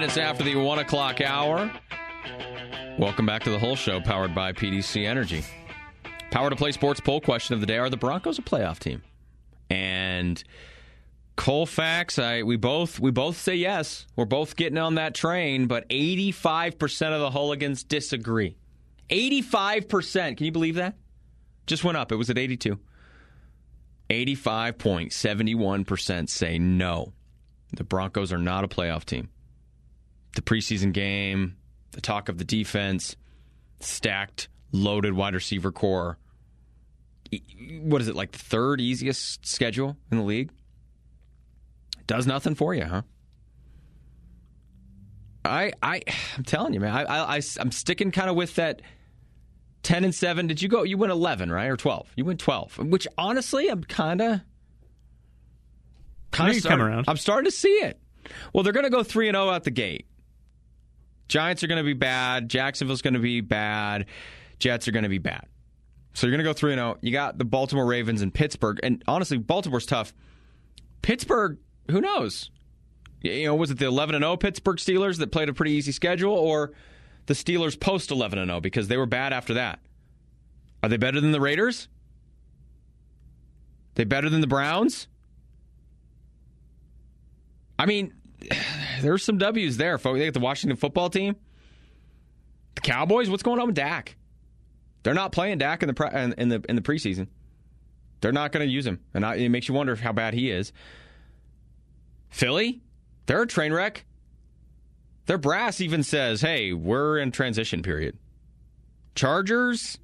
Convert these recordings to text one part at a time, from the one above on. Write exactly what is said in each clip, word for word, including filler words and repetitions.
minutes after the one o'clock hour. Welcome back to the whole show, powered by P D C Energy. Power to Play Sports poll question of the day: are the Broncos a playoff team? And Colfax, I we both we both say yes. We're both getting on that train, but eighty-five percent of the hooligans disagree. eighty-five percent. Can you believe that? Just went up. It was at eighty-two. eighty-five point seven one percent say no. The Broncos are not a playoff team. The preseason game, the talk of the defense, stacked, loaded wide receiver core. What is it, like the third easiest schedule in the league? Does nothing for you, huh? I, I, I'm telling you, man. I, I, I I'm sticking kind of with that ten and seven. Did you go? You went eleven, right, or twelve? You went twelve. Which honestly, I'm kind of, kind of come around. I'm starting to see it. Well, they're going to go three and zero out the gate. Giants are going to be bad. Jacksonville's going to be bad. Jets are going to be bad. So you're going to go three and oh. You got the Baltimore Ravens and Pittsburgh. And honestly, Baltimore's tough. Pittsburgh, who knows? You know, was it the eleven and oh Pittsburgh Steelers that played a pretty easy schedule, or the Steelers post eleven and oh because they were bad after that? Are they better than the Raiders? They better than the Browns? I mean, there's some W's there, folks. They got the Washington football team. The Cowboys, what's going on with Dak? They're not playing Dak in the pre- in the in the preseason. They're not going to use him, and I, it makes you wonder how bad he is. Philly, they're a train wreck. Their brass even says, "Hey, we're in transition period." Chargers,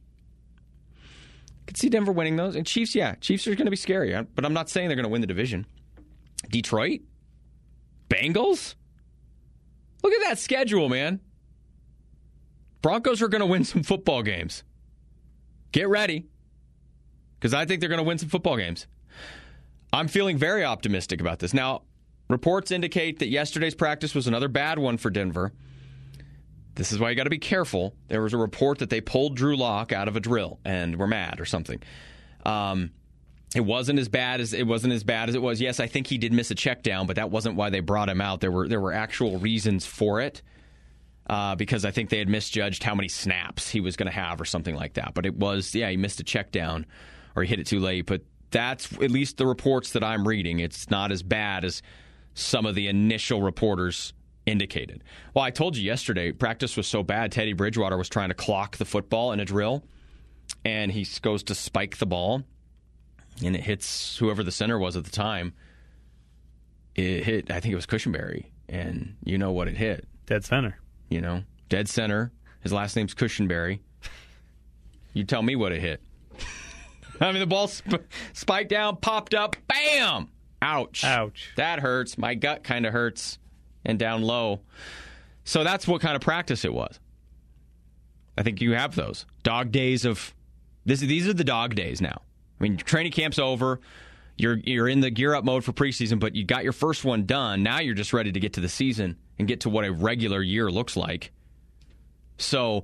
I could see Denver winning those, and Chiefs, yeah, Chiefs are going to be scary, but I'm not saying they're going to win the division. Detroit, Bengals, look at that schedule, man. Broncos are going to win some football games. Get ready, because I think they're going to win some football games. I'm feeling very optimistic about this. Now, reports indicate that yesterday's practice was another bad one for Denver. This is why you got to be careful. There was a report that they pulled Drew Lock out of a drill and were mad or something. Um, it wasn't as bad as it wasn't as bad as it was. Yes, I think he did miss a check down, but that wasn't why they brought him out. There were there were actual reasons for it. Uh, because I think they had misjudged how many snaps he was going to have or something like that. But it was, yeah, he missed a check down or he hit it too late. But that's at least the reports that I'm reading. It's not as bad as some of the initial reporters indicated. Well, I told you yesterday, practice was so bad, Teddy Bridgewater was trying to clock the football in a drill, and he goes to spike the ball, and it hits whoever the center was at the time. It hit, I think it was Cushenberry, and you know what it hit. Dead center. You know, dead center. His last name's Cushenberry. You tell me what it hit. I mean, the ball sp- spiked down, popped up, bam! Ouch. Ouch. That hurts. My gut kind of hurts. And down low. So that's what kind of practice it was. I think you have those. Dog days of... This, these are the dog days now. I mean, training camp's over. You're you're in the gear-up mode for preseason, but you got your first one done. Now you're just ready to get to the season and get to what a regular year looks like. So,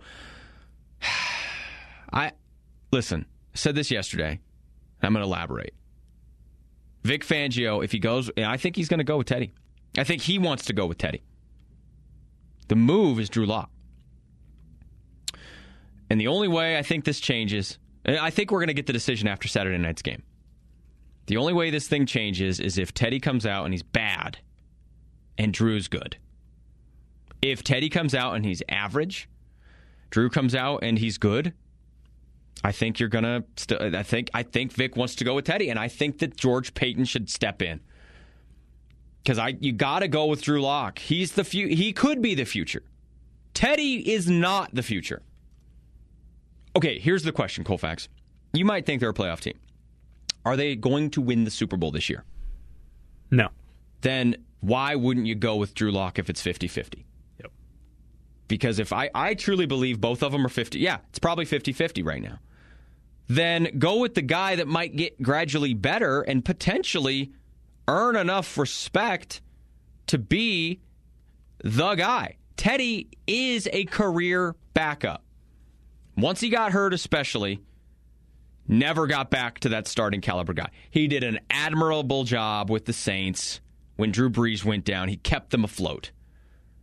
I listen, I said this yesterday, and I'm going to elaborate. Vic Fangio, if he goes, and I think he's going to go with Teddy. I think he wants to go with Teddy. The move is Drew Lock. And the only way I think this changes, and I think we're going to get the decision after Saturday night's game. The only way this thing changes is if Teddy comes out and he's bad and Drew's good. If Teddy comes out and he's average, Drew comes out and he's good, I think you're going to st- I think I think Vic wants to go with Teddy, and I think that George Paton should step in. Cuz I you got to go with Drew Lock. He's the fu- he could be the future. Teddy is not the future. Okay, here's the question, Colfax. You might think they're a playoff team. Are they going to win the Super Bowl this year? No. Then why wouldn't you go with Drew Lock if it's fifty-fifty? Yep. Because if I, I truly believe both of them are fifty, yeah, it's probably fifty-fifty right now. Then go with the guy that might get gradually better and potentially earn enough respect to be the guy. Teddy is a career backup. Once he got hurt especially, never got back to that starting caliber guy. He did an admirable job with the Saints when Drew Brees went down. He kept them afloat.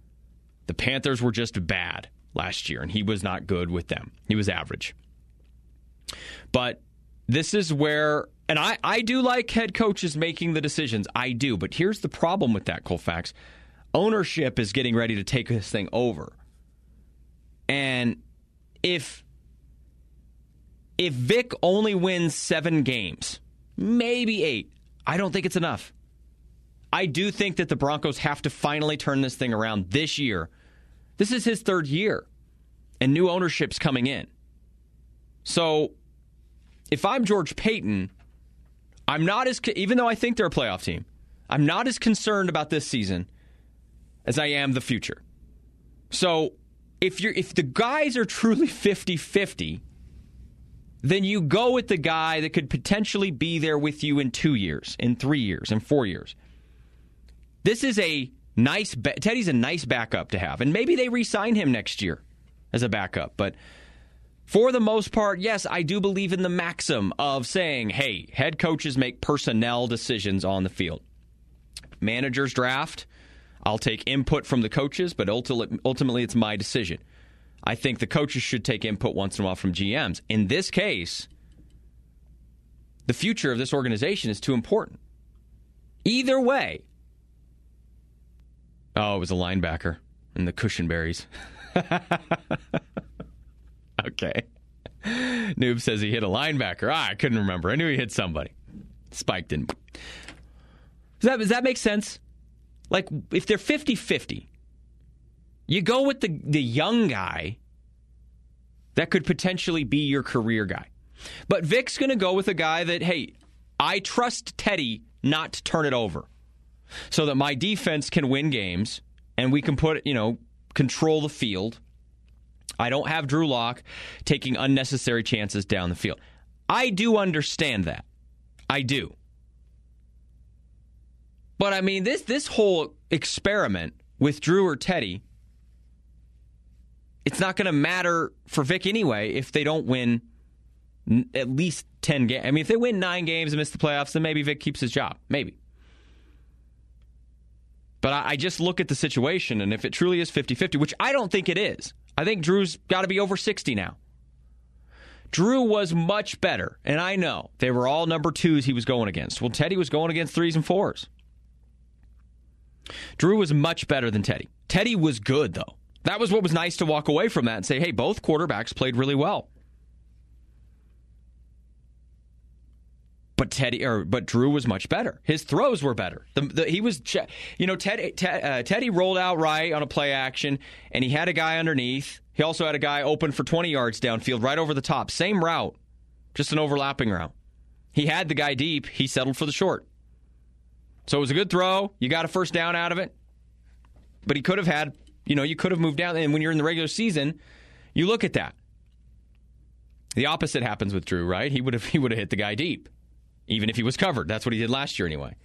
The Panthers were just bad last year, and he was not good with them. He was average. But this is where, and I, I do like head coaches making the decisions. I do. But here's the problem with that, Colfax. Ownership is getting ready to take this thing over. And if if Vic only wins seven games, maybe eight, I don't think it's enough. I do think that the Broncos have to finally turn this thing around this year. This is his third year, and new ownership's coming in. So if I'm George Paton, I'm not as, even though I think they're a playoff team, I'm not as concerned about this season as I am the future. So if you're if the guys are truly fifty-fifty, then you go with the guy that could potentially be there with you in two years, in three years, in four years. This is a nice, ba- Teddy's a nice backup to have. And maybe they re-sign him next year as a backup. But for the most part, yes, I do believe in the maxim of saying, hey, head coaches make personnel decisions on the field. Managers draft, I'll take input from the coaches, but ultimately, ultimately it's my decision. I think the coaches should take input once in a while from G Ms. In this case, the future of this organization is too important. Either way. Oh, it was a linebacker in the Cushionberries. Okay. Noob says he hit a linebacker. Ah, I couldn't remember. I knew he hit somebody. Spike didn't. Does that, does that make sense? Like, if they're fifty-fifty, you go with the, the young guy that could potentially be your career guy. But Vic's going to go with a guy that, hey, I trust Teddy not to turn it over so that my defense can win games and we can put, you know, control the field. I don't have Drew Lock taking unnecessary chances down the field. I do understand that. I do. But, I mean, this this whole experiment with Drew or Teddy, it's not going to matter for Vic anyway if they don't win n- at least ten games. I mean, if they win nine games and miss the playoffs, then maybe Vic keeps his job. Maybe. But I, I just look at the situation, and if it truly is fifty-fifty, which I don't think it is, I think Drew's got to be over sixty now. Drew was much better, and I know they were all number twos he was going against. Well, Teddy was going against threes and fours. Drew was much better than Teddy. Teddy was good, though. That was what was nice to walk away from that and say, hey, both quarterbacks played really well. But Teddy, or but Drew was much better. His throws were better. The, the, he was, you know, Ted, Ted, uh, Teddy rolled out right on a play action, and he had a guy underneath. He also had a guy open for twenty yards downfield, right over the top. Same route, just an overlapping route. He had the guy deep. He settled for the short. So it was a good throw. You got a first down out of it. But he could have had, you know, you could have moved down. And when you're in the regular season, you look at that. The opposite happens with Drew, right? He would have he would have hit the guy deep, even if he was covered. That's what he did last year anyway.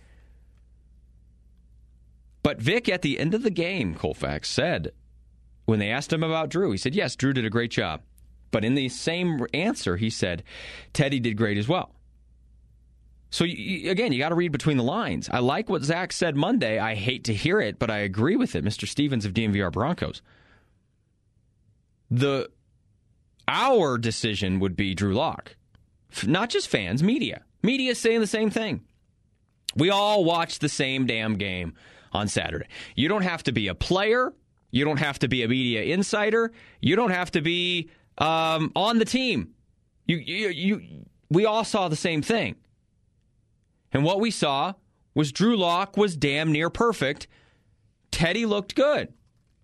But Vic, at the end of the game, Colfax said, when they asked him about Drew, he said, yes, Drew did a great job. But in the same answer, he said, Teddy did great as well. So, you, again, you got to read between the lines. I like what Zach said Monday. I hate to hear it, but I agree with it. Mister Stevens of D M V R Broncos. The Our decision would be Drew Lock. Not just fans, media. Media saying the same thing. We all watched the same damn game on Saturday. You don't have to be a player. You don't have to be a media insider. You don't have to be um, on the team. You, you, you, we all saw the same thing. And what we saw was Drew Lock was damn near perfect. Teddy looked good.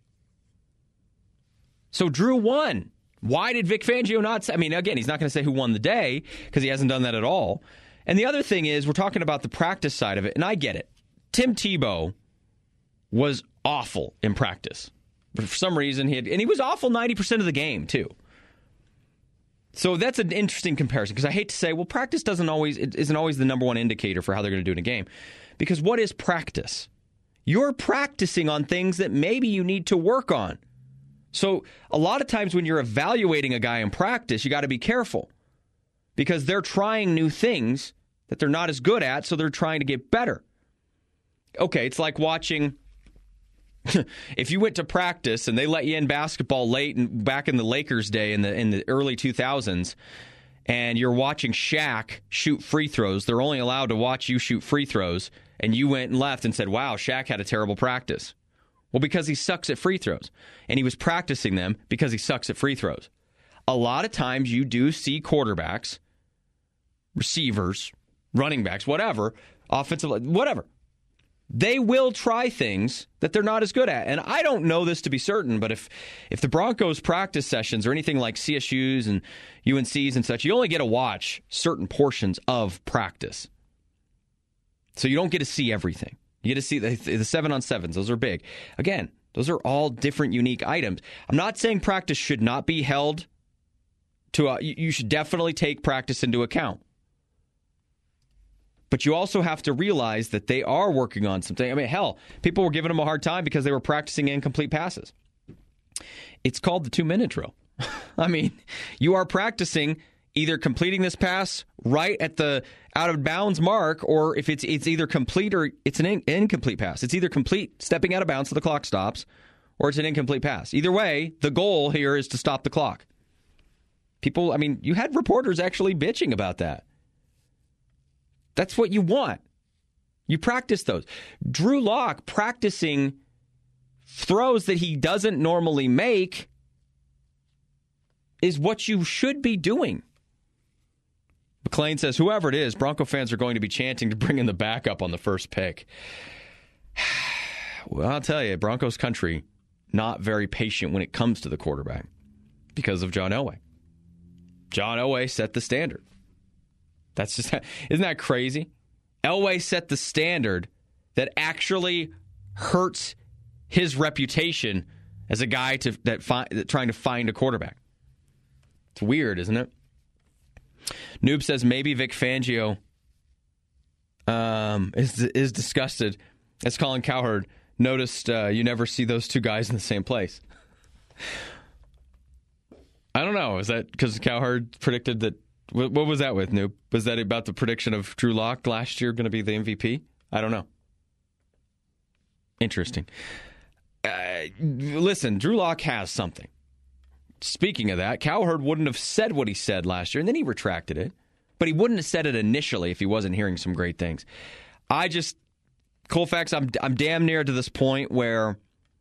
So Drew won. Why did Vic Fangio not say? I mean, again, he's not going to say who won the day because he hasn't done that at all. And the other thing is, we're talking about the practice side of it, and I get it. Tim Tebow was awful in practice. But for some reason, he had, and he was awful ninety percent of the game, too. So that's an interesting comparison, because I hate to say, well, practice doesn't always it isn't always the number one indicator for how they're going to do in a game. Because what is practice? You're practicing on things that maybe you need to work on. So a lot of times when you're evaluating a guy in practice, you got to be careful, because they're trying new things that they're not as good at, so they're trying to get better. Okay, it's like watching If you went to practice and they let you in basketball late and back in the Lakers day in the in the early two thousands, and you're watching Shaq shoot free throws, they're only allowed to watch you shoot free throws, and you went and left and said, wow, Shaq had a terrible practice. Well, because he sucks at free throws, and he was practicing them because he sucks at free throws. A lot of times you do see quarterbacks, receivers, running backs, whatever, offensive, whatever. They will try things that they're not as good at. And I don't know this to be certain, but if if the Broncos practice sessions or anything like C S U's and U N C's and such, you only get to watch certain portions of practice. So you don't get to see everything. You get to see the, the seven on sevens. Those are big. Again, those are all different, unique items. I'm not saying practice should not be held to a, you should definitely take practice into account. But you also have to realize that they are working on something. I mean, hell, people were giving them a hard time because they were practicing incomplete passes. It's called the two-minute drill. I mean, you are practicing either completing this pass right at the out-of-bounds mark, or if it's it's either complete or it's an in, incomplete pass. It's either complete, stepping out of bounds so the clock stops, or it's an incomplete pass. Either way, the goal here is to stop the clock. People, I mean, you had reporters actually bitching about that. That's what you want. You practice those. Drew Lock practicing throws that he doesn't normally make is what you should be doing. McLean says, whoever it is, Bronco fans are going to be chanting to bring in the backup on the first pick. Well, I'll tell you, Broncos country, not very patient when it comes to the quarterback because of John Elway. John Elway set the standard. That's just, isn't that crazy? Elway set the standard that actually hurts his reputation as a guy to that, fi, that trying to find a quarterback. It's weird, isn't it? Noob says maybe Vic Fangio um, is is disgusted as Colin Cowherd noticed uh, you never see those two guys in the same place. I don't know. Is that because Cowherd predicted that? What was that with, Noob? Was that about the prediction of Drew Lock last year going to be the M V P? I don't know. Interesting. Uh, listen, Drew Lock has something. Speaking of that, Cowherd wouldn't have said what he said last year, and then he retracted it. But he wouldn't have said it initially if he wasn't hearing some great things. I just, Colfax, I'm I'm damn near to this point where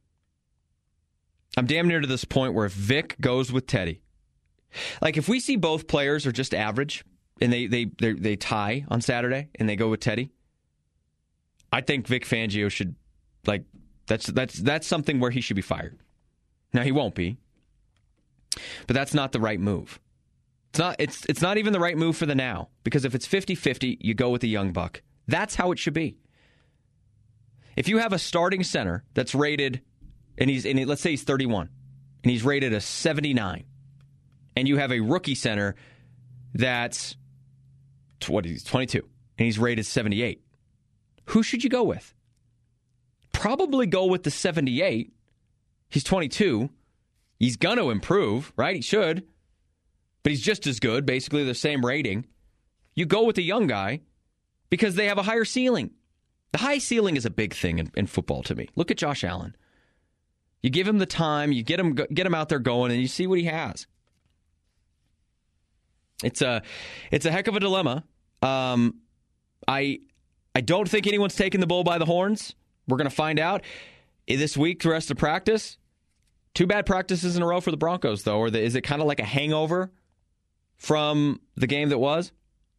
I'm damn near to this point where if Vic goes with Teddy, like if we see both players are just average and they they they, they tie on Saturday and they go with Teddy, I think Vic Fangio should like that's that's that's something where he should be fired. Now he won't be, but that's not the right move. It's not it's it's not even the right move for the now, because if it's fifty-fifty, you go with the young buck. That's how it should be. If you have a starting center that's rated and he's and let's say he's thirty-one and he's rated a seventy-nine. And you have a rookie center that's what he's twenty-two, and he's rated seventy-eight. Who should you go with? Probably go with the seventy-eight. He's twenty-two. He's going to improve, right? He should. But he's just as good, basically the same rating. You go with the young guy because they have a higher ceiling. The high ceiling is a big thing in, in football to me. Look at Josh Allen. You give him the time, you get him get him out there going, and you see what he has. It's a, it's a heck of a dilemma. Um, I, I don't think anyone's taking the bull by the horns. We're going to find out this week. The rest of practice, two bad practices in a row for the Broncos, though. Or the, is it kind of like a hangover from the game that was?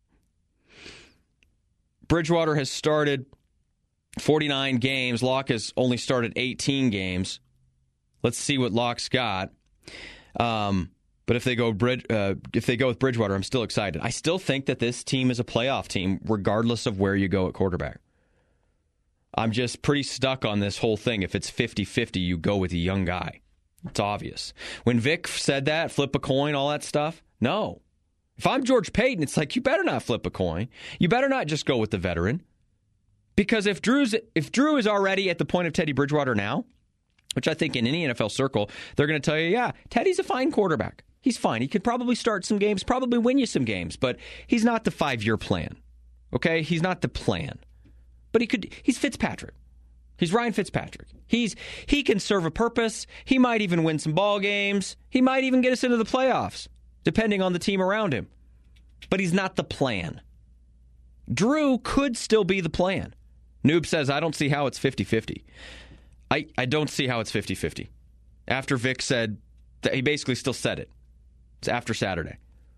Bridgewater has started forty-nine games. Locke has only started eighteen games. Let's see what Locke's got. Um. But if they go Bridge, uh, if they go with Bridgewater, I'm still excited. I still think that this team is a playoff team, regardless of where you go at quarterback. I'm just pretty stuck on this whole thing. If it's fifty-fifty, you go with a young guy. It's obvious. When Vic said that, flip a coin, all that stuff, no. If I'm George Payton, it's like, you better not flip a coin. You better not just go with the veteran. Because if Drew's if Drew is already at the point of Teddy Bridgewater now, which I think in any N F L circle, they're going to tell you, yeah, Teddy's a fine quarterback. He's fine. He could probably start some games, probably win you some games, but he's not the five-year plan. Okay? He's not the plan. But he could. He's Fitzpatrick. He's Ryan Fitzpatrick. He's he can serve a purpose. He might even win some ball games. He might even get us into the playoffs, depending on the team around him. But he's not the plan. Drew could still be the plan. Noob says, I don't see how it's fifty-fifty. I, I don't see how it's fifty-fifty. After Vic said, that he basically still said it. It's after Saturday.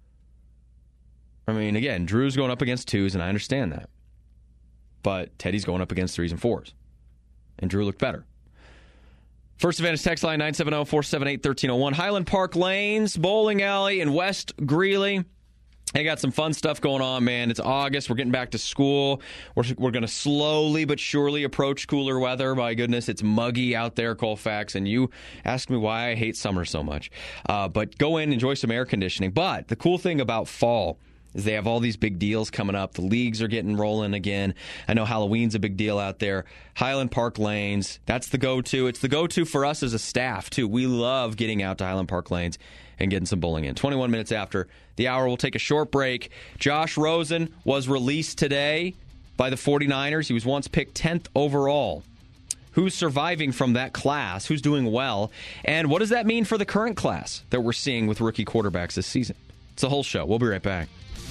I mean, again, Drew's going up against twos, and I understand that. But Teddy's going up against threes and fours. And Drew looked better. First Advantage text line nine seven zero, four seven eight, one three zero one. Highland Park Lanes, Bowling Alley in West Greeley. They got some fun stuff going on, man. It's August. We're getting back to school. We're, we're going to slowly but surely approach cooler weather. My goodness, it's muggy out there, Colfax. And you ask me why I hate summer so much. Uh, but go in, enjoy some air conditioning. But the cool thing about fall is they have all these big deals coming up. The leagues are getting rolling again. I know Halloween's a big deal out there. Highland Park Lanes, that's the go-to. It's the go-to for us as a staff, too. We love getting out to Highland Park Lanes and getting some bowling in. twenty-one minutes after the hour, we'll take a short break. Josh Rosen was released today by the 49ers. He was once picked tenth overall. Who's surviving from that class? Who's doing well? And what does that mean for the current class that we're seeing with rookie quarterbacks this season? It's the whole show. We'll be right back.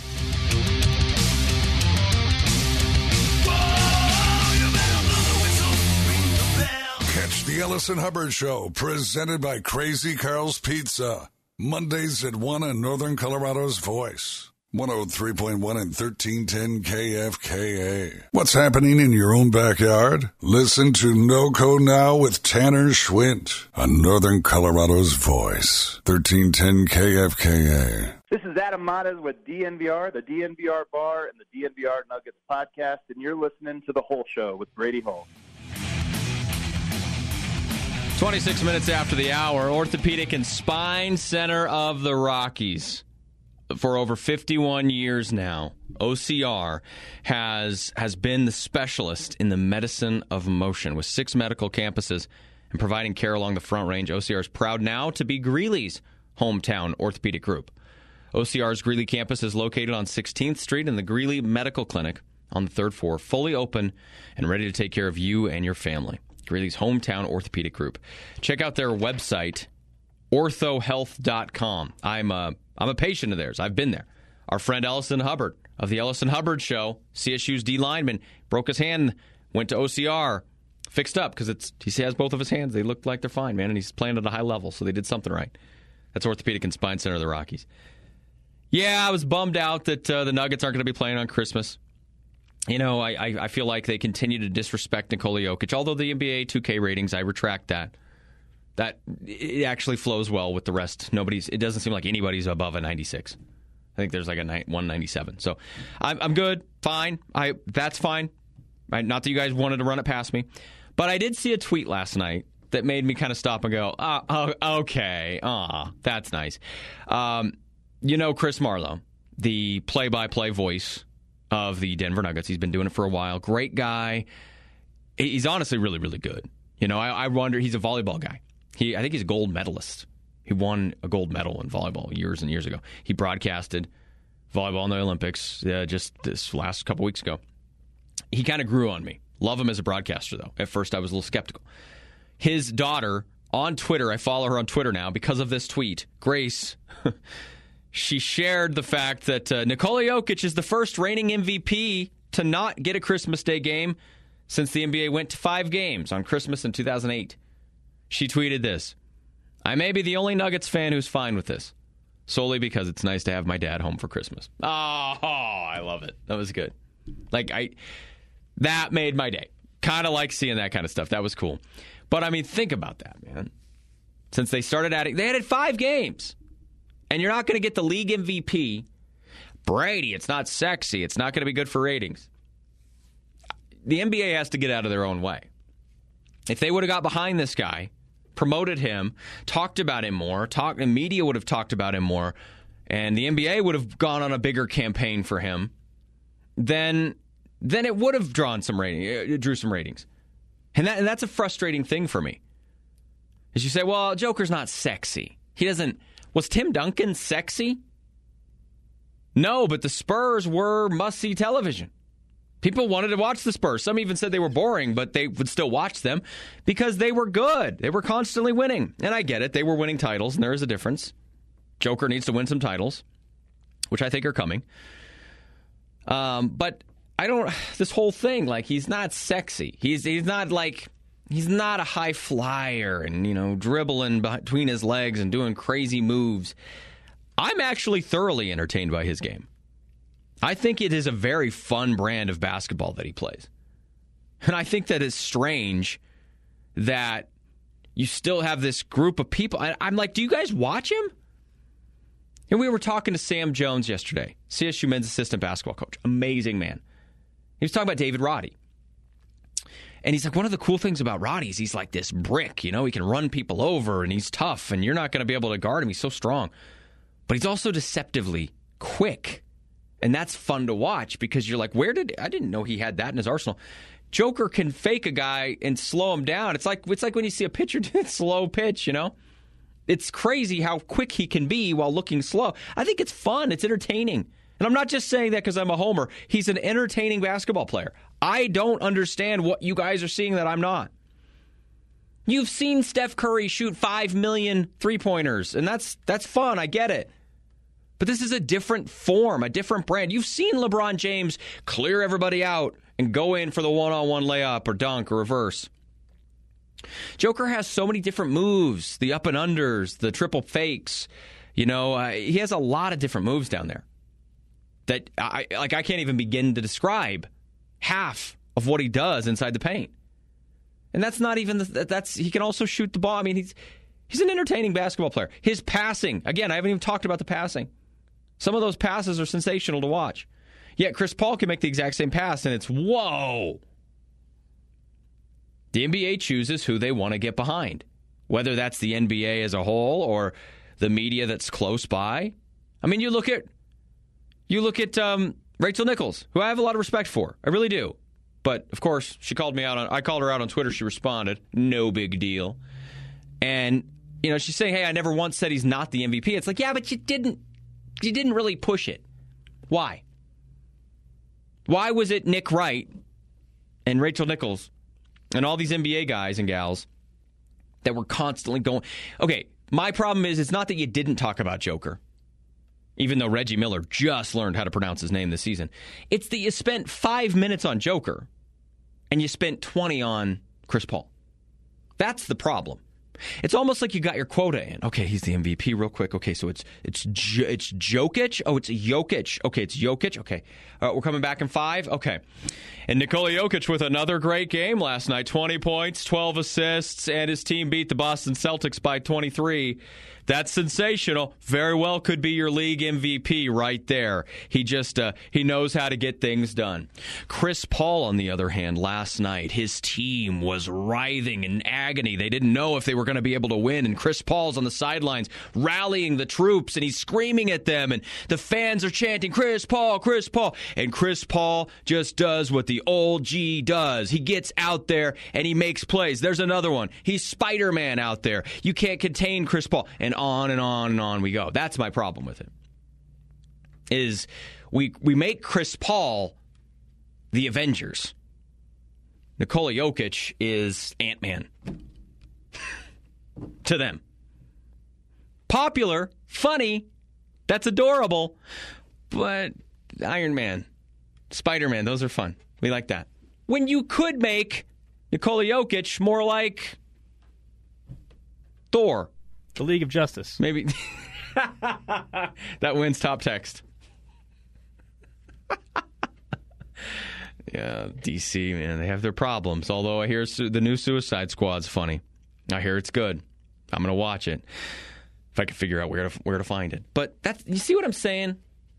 Catch the Ellison Hubbard Show, presented by Crazy Carl's Pizza. Mondays at one on Northern Colorado's Voice. one oh three point one and thirteen ten K F K A. What's happening in your own backyard? Listen to NoCo Now with Tanner Schwint on Northern Colorado's Voice. thirteen ten K F K A. This is Adam Matas with D N V R, the D N V R Bar, and the D N V R Nuggets podcast, and you're listening to The Whole Show with Brady Hall. twenty-six minutes after the hour, Orthopedic and Spine Center of the Rockies. For over fifty-one years now, O C R has has been the specialist in the medicine of motion. With six medical campuses and providing care along the Front Range, O C R is proud now to be Greeley's hometown orthopedic group. O C R's Greeley campus is located on sixteenth Street in the Greeley Medical Clinic on the third floor, fully open and ready to take care of you and your family. Greeley's hometown orthopedic group. Check out their website, ortho health dot com. I'm a, I'm a patient of theirs. I've been there. Our friend Ellison Hubbard of the Ellison Hubbard Show, C S U's D lineman, broke his hand, went to O C R, fixed up because it's he has both of his hands. They look like they're fine, man, and he's playing at a high level, so they did something right. That's Orthopedic and Spine Center of the Rockies. Yeah, I was bummed out that uh, the Nuggets aren't going to be playing on Christmas. You know, I, I I feel like they continue to disrespect Nikola Jokic. Although the N B A two K ratings, I retract that. That it actually flows well with the rest. Nobody's. It doesn't seem like anybody's above a ninety-six. I think there's like a one ninety-seven. So I'm I'm good, fine. I that's fine. Right? Not that you guys wanted to run it past me, but I did see a tweet last night that made me kind of stop and go, oh, oh okay, ah, that's nice. Um, you know, Chris Marlowe, the play-by-play voice of the Denver Nuggets. He's been doing it for a while. Great guy. He's honestly really, really good. You know, I, I wonder, he's a volleyball guy. He, I think he's a gold medalist. He won a gold medal in volleyball years and years ago. He broadcasted volleyball in the Olympics uh, just this last couple weeks ago. He kind of grew on me. Love him as a broadcaster, though. At first, I was a little skeptical. His daughter, on Twitter, I follow her on Twitter now because of this tweet, Grace, she shared the fact that uh, Nikola Jokic is the first reigning M V P to not get a Christmas Day game since the N B A went to five games on Christmas in two thousand eight. She tweeted this: I may be the only Nuggets fan who's fine with this, solely because it's nice to have my dad home for Christmas. Oh, I love it. That was good. Like, I, that made my day. Kind of like seeing that kind of stuff. That was cool. But, I mean, think about that, man. Since they started adding, they added five games. And you're not going to get the league M V P. Brady, it's not sexy. It's not going to be good for ratings. The N B A has to get out of their own way. If they would have got behind this guy, promoted him, talked about him more, talked, and media would have talked about him more, and the N B A would have gone on a bigger campaign for him, then then it would have drawn some rating, it drew some ratings. And that and that's a frustrating thing for me. As you say, well, Joker's not sexy. He doesn't. Was Tim Duncan sexy? No, but the Spurs were must-see television. People wanted to watch the Spurs. Some even said they were boring, but they would still watch them because they were good. They were constantly winning. And I get it. They were winning titles, and there is a difference. Joker needs to win some titles, which I think are coming. Um, but I don't, this whole thing, like, he's not sexy. He's he's not like, he's not a high flyer and, you know, dribbling between his legs and doing crazy moves. I'm actually thoroughly entertained by his game. I think it is a very fun brand of basketball that he plays. And I think that it's strange that you still have this group of people. I, I'm like, do you guys watch him? And we were talking to Sam Jones yesterday, C S U men's assistant basketball coach. Amazing man. He was talking about David Roddy. And he's like, one of the cool things about Roddy is he's like this brick. You know, he can run people over, and he's tough, and you're not going to be able to guard him. He's so strong. But he's also deceptively quick. And that's fun to watch because you're like, where did I didn't know he had that in his arsenal. Joker can fake a guy and slow him down. It's like it's like when you see a pitcher do a slow pitch, you know? It's crazy how quick he can be while looking slow. I think it's fun. It's entertaining. And I'm not just saying that because I'm a homer. He's an entertaining basketball player. I don't understand what you guys are seeing that I'm not. You've seen Steph Curry shoot five million three-pointers, and that's that's fun. I get it. But this is a different form, a different brand. You've seen LeBron James clear everybody out and go in for the one-on-one layup or dunk or reverse. Joker has so many different moves, the up and unders, the triple fakes. You know, uh, he has a lot of different moves down there that I like. I can't even begin to describe half of what he does inside the paint. And that's not even the, that's he can also shoot the ball. I mean, he's he's an entertaining basketball player. His passing, again, I haven't even talked about the passing. Some of those passes are sensational to watch. Yet Chris Paul can make the exact same pass, and it's whoa. The N B A chooses who they want to get behind, whether that's the N B A as a whole or the media that's close by. I mean, you look at you look at um, Rachel Nichols, who I have a lot of respect for. I really do. But of course, she called me out on. I called her out on Twitter. She responded, "No big deal." And you know, she's saying, "Hey, I never once said he's not the M V P." It's like, yeah, but you didn't. You didn't really push it. Why? Why was it Nick Wright and Rachel Nichols and all these N B A guys and gals that were constantly going? Okay, my problem is it's not that you didn't talk about Joker, even though Reggie Miller just learned how to pronounce his name this season. It's that you spent five minutes on Joker and you spent twenty on Chris Paul. That's the problem. It's almost like you got your quota in. Okay, he's the M V P real quick. Okay, so it's it's it's Jokic. Oh, it's Jokic. Okay, it's Jokic. Okay, uh, we're coming back in five. Okay. And Nikola Jokic with another great game last night. twenty points, twelve assists, and his team beat the Boston Celtics by twenty-three. That's sensational. Very well could be your league M V P right there. He just, uh, he knows how to get things done. Chris Paul, on the other hand, last night, his team was writhing in agony. They didn't know if they were going to be able to win, and Chris Paul's on the sidelines rallying the troops, and he's screaming at them, and the fans are chanting, Chris Paul, Chris Paul. And Chris Paul just does what the old G does. He gets out there, and he makes plays. There's another one. He's Spider-Man out there. You can't contain Chris Paul. And on and on and on we go. That's my problem with it. Is we we make Chris Paul the Avengers. Nikola Jokic is Ant-Man. To them. Popular, funny, that's adorable, but Iron Man, Spider-Man, those are fun. We like that. When you could make Nikola Jokic more like Thor. The League of Justice. Maybe. That wins top text. Yeah, D C, man, they have their problems. Although I hear su- the new Suicide Squad's funny. I hear it's good. I'm going to watch it. If I can figure out where to, where to find it. But that's, you see what I'm saying?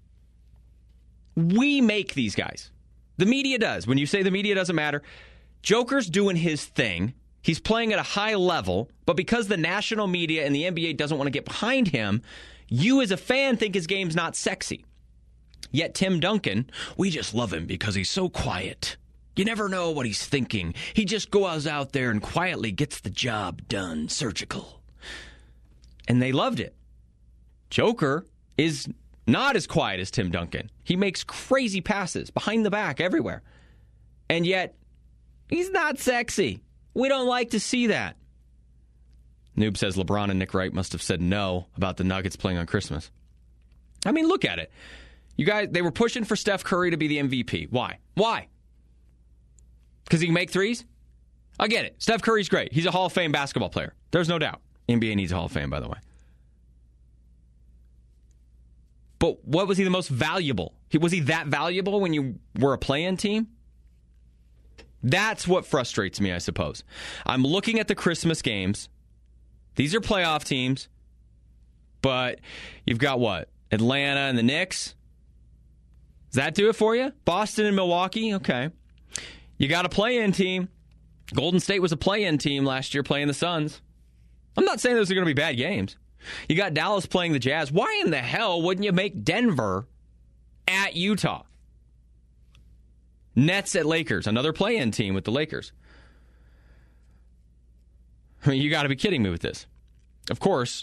We make these guys. The media does. When you say the media doesn't matter, Joker's doing his thing. He's playing at a high level, but because the national media and the N B A doesn't want to get behind him, you as a fan think his game's not sexy. Yet Tim Duncan, we just love him because he's so quiet. You never know what he's thinking. He just goes out there and quietly gets the job done, surgical. And they loved it. Joker is not as quiet as Tim Duncan. He makes crazy passes behind the back everywhere. And yet, he's not sexy. We don't like to see that. Noob says LeBron and Nick Wright must have said no about the Nuggets playing on Christmas. I mean, look at it. You guys, they were pushing for Steph Curry to be the M V P. Why? Why? Because he can make threes? I get it. Steph Curry's great. He's a Hall of Fame basketball player. There's no doubt. N B A needs a Hall of Fame, by the way. But what was he the most valuable? Was he that valuable when you were a play-in team? That's what frustrates me, I suppose. I'm looking at the Christmas games. These are playoff teams. But you've got what? Atlanta and the Knicks? Does that do it for you? Boston and Milwaukee? Okay. You got a play-in team. Golden State was a play-in team last year playing the Suns. I'm not saying those are going to be bad games. You got Dallas playing the Jazz. Why in the hell wouldn't you make Denver at Utah? Nets at Lakers. Another play-in team with the Lakers. I mean, you got to be kidding me with this. Of course,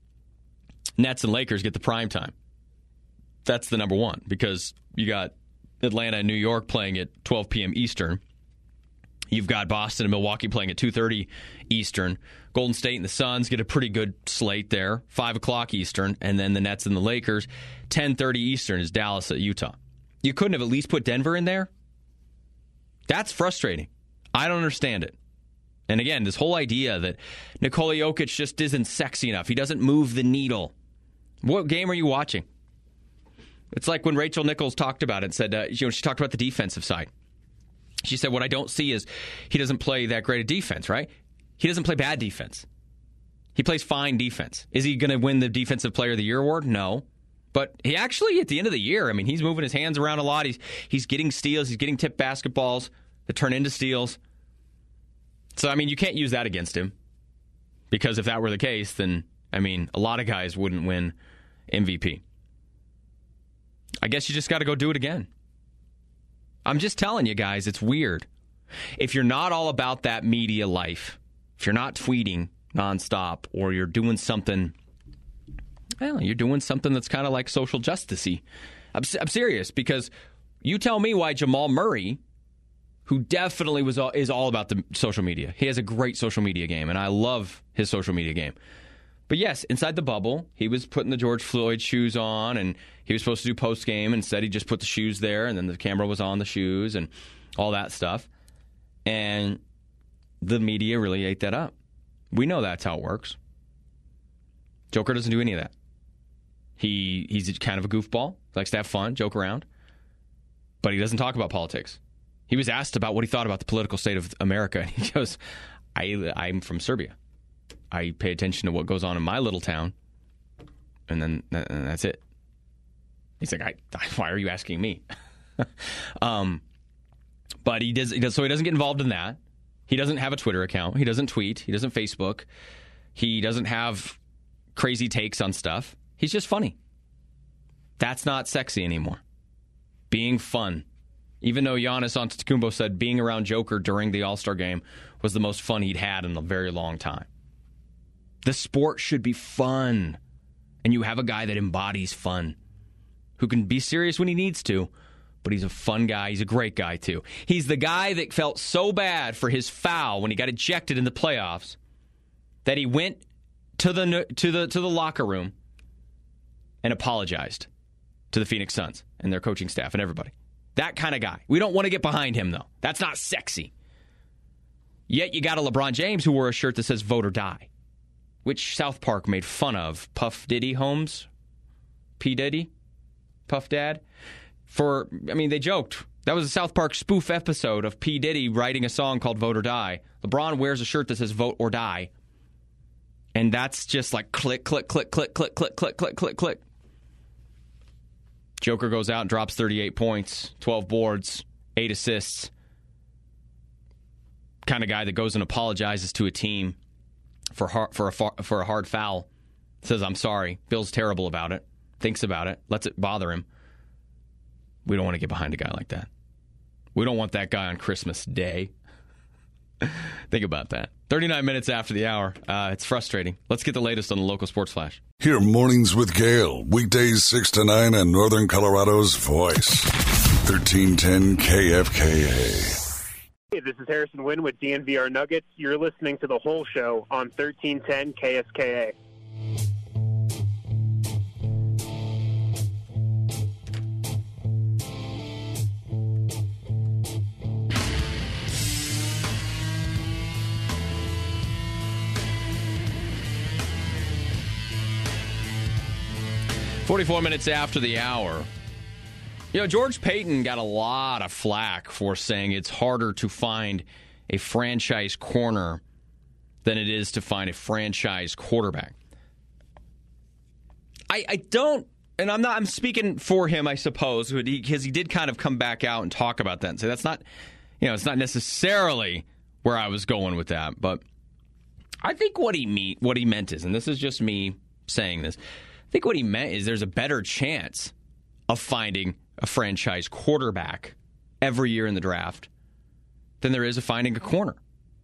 Nets and Lakers get the prime time. That's the number one because you got Atlanta and New York playing at twelve p.m. Eastern. You've got Boston and Milwaukee playing at two thirty Eastern. Golden State and the Suns get a pretty good slate there, five o'clock Eastern. And then the Nets and the Lakers, ten thirty Eastern is Dallas at Utah. You couldn't have at least put Denver in there? That's frustrating. I don't understand it. And again, this whole idea that Nikola Jokic just isn't sexy enough. He doesn't move the needle. What game are you watching? It's like when Rachel Nichols talked about it and said, uh, you know, she talked about the defensive side. She said, what I don't see is he doesn't play that great a defense, right? He doesn't play bad defense. He plays fine defense. Is he going to win the Defensive Player of the Year award? No. But he actually, at the end of the year, I mean, he's moving his hands around a lot. He's he's getting steals. He's getting tipped basketballs that turn into steals. So, I mean, you can't use that against him. Because if that were the case, then, I mean, a lot of guys wouldn't win M V P. I guess you just got to go do it again. I'm just telling you guys, it's weird. If you're not all about that media life, if you're not tweeting nonstop, or you're doing something, well, you're doing something that's kind of like social justice-y. I'm, I'm serious, because you tell me why Jamal Murray, who definitely was all, is all about the social media. He has a great social media game, and I love his social media game. But yes, inside the bubble, he was putting the George Floyd shoes on, and he was supposed to do post-game, and instead he just put the shoes there, and then the camera was on the shoes, and all that stuff. And the media really ate that up. We know that's how it works. Joker doesn't do any of that. He He's kind of a goofball, likes to have fun, joke around, but he doesn't talk about politics. He was asked about what he thought about the political state of America, and he goes, I, I'm from Serbia. I pay attention to what goes on in my little town, and then and that's it. He's like, I, why are you asking me? um, but he does, he does, so he doesn't get involved in that. He doesn't have a Twitter account. He doesn't tweet. He doesn't Facebook. He doesn't have crazy takes on stuff. He's just funny. That's not sexy anymore. Being fun. Even though Giannis Antetokounmpo said being around Joker during the All-Star game was the most fun he'd had in a very long time. The sport should be fun. And you have a guy that embodies fun, who can be serious when he needs to, but he's a fun guy. He's a great guy, too. He's the guy that felt so bad for his foul when he got ejected in the playoffs that he went to the to the to the locker room and apologized to the Phoenix Suns and their coaching staff and everybody. That kind of guy. We don't want to get behind him, though. That's not sexy. Yet you got a LeBron James who wore a shirt that says vote or die, which South Park made fun of. Puff Diddy Holmes? P. Diddy? Puff Dad? For, I mean, they joked. That was a South Park spoof episode of P. Diddy writing a song called Vote or Die. LeBron wears a shirt that says Vote or Die. And that's just like click, click, click, click, click, click, click, click, click, click. Joker goes out and drops thirty-eight points, twelve boards, eight assists. Kind of guy that goes and apologizes to a team for hard, for a for a hard foul. Says, I'm sorry. Feels terrible about it. Thinks about it. Lets it bother him. We don't want to get behind a guy like that. We don't want that guy on Christmas Day. Think about that. thirty-nine minutes after the hour. Uh, it's frustrating. Let's get the latest on the local sports flash. Hear Mornings with Gale, weekdays six to nine on Northern Colorado's Voice. thirteen ten K F K A. Hey, this is Harrison Wynn with D N V R Nuggets. You're listening to The Whole Show on thirteen ten K S K A. forty-four minutes after the hour. You know, George Paton got a lot of flack for saying it's harder to find a franchise corner than it is to find a franchise quarterback. I, I don't, and I'm not, I'm speaking for him, I suppose, because he did kind of come back out and talk about that and say that's not, you know, it's not necessarily where I was going with that. But I think what he mean, what he meant is, and this is just me saying this, I think what he meant is there's a better chance of finding a franchise quarterback every year in the draft than there is of finding a corner.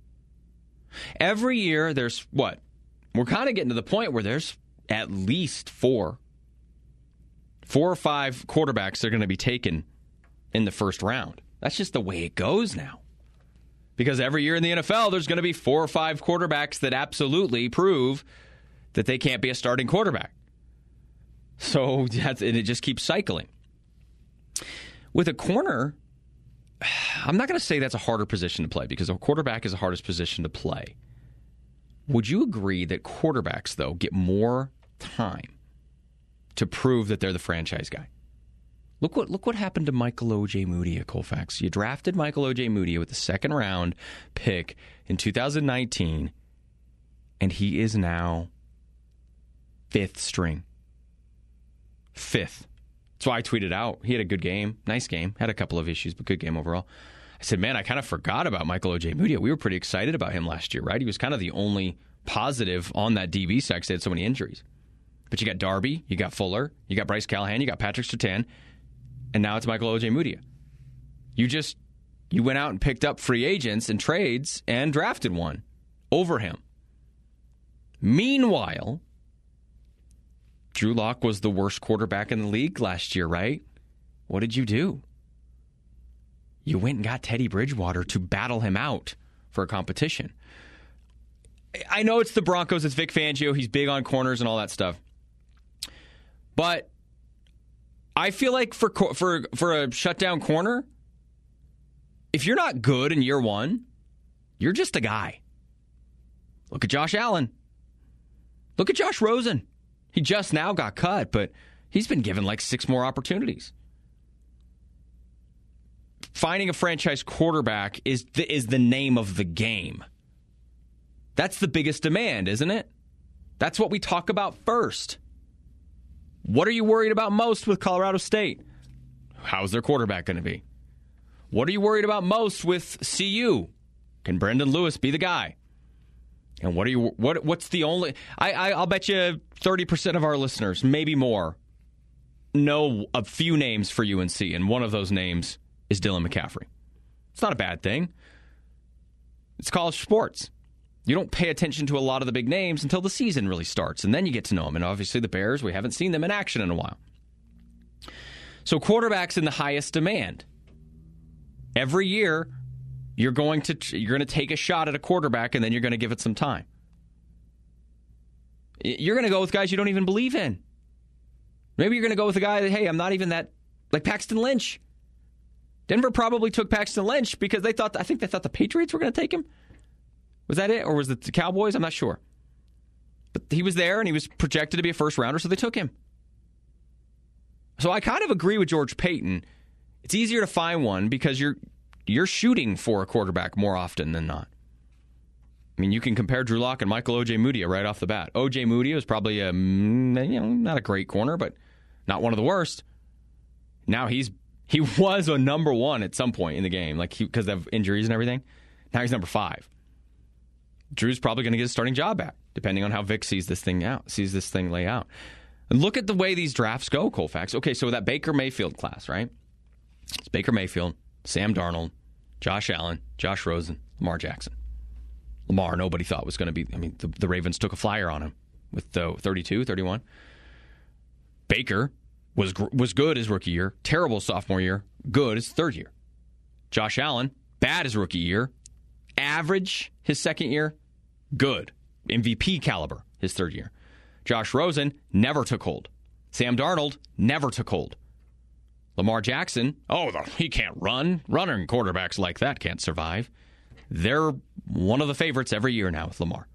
Every year there's what? We're kind of getting to the point where there's at least four, four or five quarterbacks that are going to be taken in the first round. That's just the way it goes now. Because every year in the N F L, there's going to be four or five quarterbacks that absolutely prove that they can't be a starting quarterback. So that's, and it just keeps cycling. With a corner, I'm not going to say that's a harder position to play because a quarterback is the hardest position to play. Would you agree that quarterbacks, though, get more time to prove that they're the franchise guy? Look what look what happened to Michael O J Moody at Colfax. You drafted Michael O J Moody with the second round pick in two thousand nineteen, and he is now fifth string. Fifth. That's why I tweeted out. He had a good game. Nice game. Had a couple of issues, but good game overall. I said, man, I kind of forgot about Michael O J Moody. We were pretty excited about him last year, right? He was kind of the only positive on that D B side because they had so many injuries. But you got Darby, you got Fuller, you got Bryce Callahan, you got Patrick Surtain, and now it's Michael O J Moody. You just, you went out and picked up free agents and trades and drafted one over him. Meanwhile, Drew Lock was the worst quarterback in the league last year, right? What did you do? You went and got Teddy Bridgewater to battle him out for a competition. I know it's the Broncos, it's Vic Fangio, he's big on corners and all that stuff. But I feel like for for for a shutdown corner, if you're not good in year one, you're just a guy. Look at Josh Allen. Look at Josh Rosen. He just now got cut, but he's been given like six more opportunities. Finding a franchise quarterback is the, is the name of the game. That's the biggest demand, isn't it? That's what we talk about first. What are you worried about most with Colorado State? How's their quarterback going to be? What are you worried about most with C U? Can Brendan Lewis be the guy? And what are you? What? What's the only? I, I I'll bet you thirty percent of our listeners, maybe more, know a few names for U N C, and one of those names is Dylan McCaffrey. It's not a bad thing. It's college sports. You don't pay attention to a lot of the big names until the season really starts, and then you get to know them. And obviously the Bears, we haven't seen them in action in a while. So quarterbacks in the highest demand. Every year, you're going to you're going to take a shot at a quarterback, and then you're going to give it some time. You're going to go with guys you don't even believe in. Maybe you're going to go with a guy that, hey, I'm not even that, like Paxton Lynch. Denver probably took Paxton Lynch because they thought, I think they thought the Patriots were going to take him. Was that it? Or was it the Cowboys? I'm not sure. But he was there, and he was projected to be a first rounder, so they took him. So I kind of agree with George Paton. It's easier to find one because you're you're shooting for a quarterback more often than not. I mean, you can compare Drew Lock and Michael O J Moody right off the bat. O J Moody was probably a, you know, not a great corner, but not one of the worst. Now he's he was a number one at some point in the game, like because of injuries and everything. Now he's number five. Drew's probably going to get his starting job back, depending on how Vic sees this thing out, sees this thing lay out. And look at the way these drafts go, Colfax. Okay, so that Baker Mayfield class, right? It's Baker Mayfield, Sam Darnold, Josh Allen, Josh Rosen, Lamar Jackson. Lamar, nobody thought was going to be, I mean, the, the Ravens took a flyer on him with the thirty-two, thirty-one. Baker was was good his rookie year, terrible sophomore year, good his third year. Josh Allen, Bad his rookie year. Average his second year. Good. M V P caliber his third year. Josh Rosen never took hold. Sam Darnold never took hold. Lamar Jackson, oh, he can't run. Running quarterbacks like that can't survive. They're one of the favorites every year now with Lamar.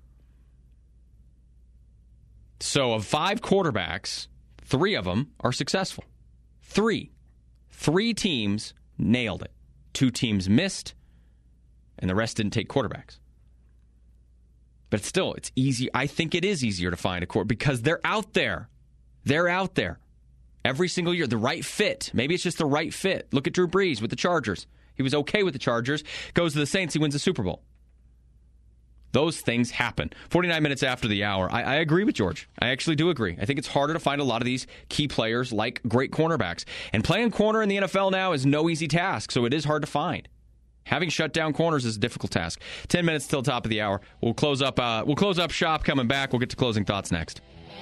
So of five quarterbacks, three of them are successful. Three. Three teams nailed it. Two teams missed, and the rest didn't take quarterbacks. But still, it's easy. I think it is easier to find a quarterback because they're out there. They're out there every single year. The right fit. Maybe it's just the right fit. Look at Drew Brees with the Chargers. He was okay with the Chargers. Goes to the Saints. He wins the Super Bowl. Those things happen. forty-nine minutes after the hour. I, I agree with George. I actually do agree. I think it's harder to find a lot of these key players like great cornerbacks. And playing corner in the N F L now is no easy task, so it is hard to find. Having shut down corners is a difficult task. Ten minutes till top of the hour. We'll close up. Uh, we'll close up shop. Coming back. We'll get to closing thoughts next.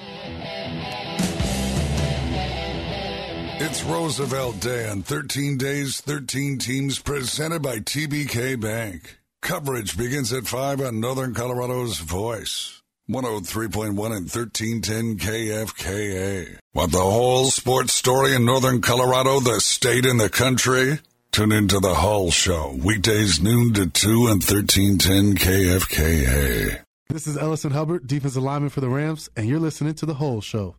It's Roosevelt Day on thirteen days, thirteen teams, presented by T B K Bank. Coverage begins at five on Northern Colorado's Voice. one oh three point one and thirteen ten K F K A. Want the whole sports story in Northern Colorado, the state and the country? Tune into the Hull Show, weekdays noon to two on thirteen ten K F K A. This is Ellison Hubbard, defensive lineman for the Rams, and you're listening to the Hull Show.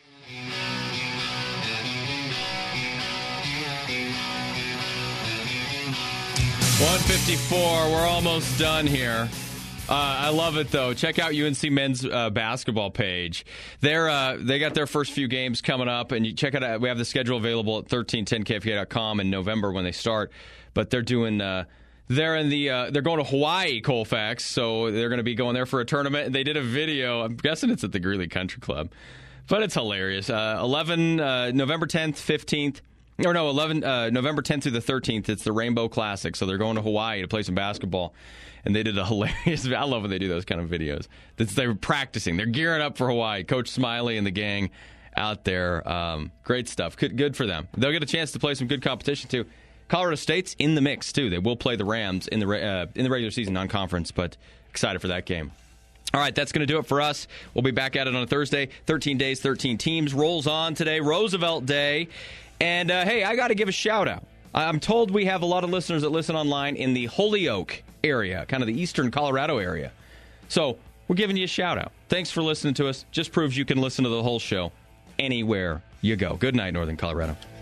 one fifty-four, we're almost done here. Uh, I love it, though. Check out U N C men's uh, basketball page. They're, uh, they got their first few games coming up, and you check it out. We have the schedule available at thirteen ten K F K dot com in November when they start. But they're doing uh, they're in the uh, they're going to Hawaii, Colfax, so they're going to be going there for a tournament. And they did a video. I'm guessing it's at the Greeley Country Club, but it's hilarious. Uh, eleven uh, November tenth, fifteenth. Or no, eleven uh, November tenth through the thirteenth. It's the Rainbow Classic, so they're going to Hawaii to play some basketball. And they did a hilarious. I love when they do those kind of videos. They're practicing. They're gearing up for Hawaii. Coach Smiley and the gang out there. Um, great stuff. Good, good for them. They'll get a chance to play some good competition too. Colorado State's in the mix too. They will play the Rams in the uh, in the regular season non-conference, but excited for that game. All right, that's going to do it for us. We'll be back at it on a Thursday. thirteen days, thirteen teams rolls on today. Roosevelt Day. And, uh, hey, I got to give a shout-out. I'm told we have a lot of listeners that listen online in the Holyoke area, kind of the eastern Colorado area. So we're giving you a shout-out. Thanks for listening to us. Just proves you can listen to the whole show anywhere you go. Good night, Northern Colorado.